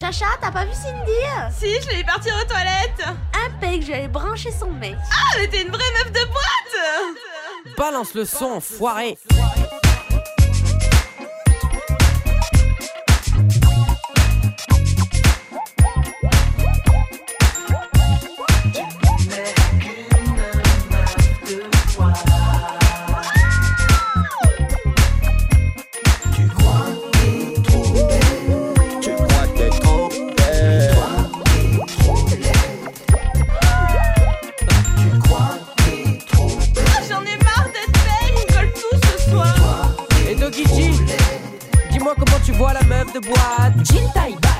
Natacha, t'as pas vu Cindy? Si, je l'ai vu partir aux toilettes. Impec, j'allais brancher son mec. Ah, mais t'es une vraie meuf de boîte. Balance le son, enfoiré. Dis-moi comment tu vois la meuf de boîte. Jean taille basse,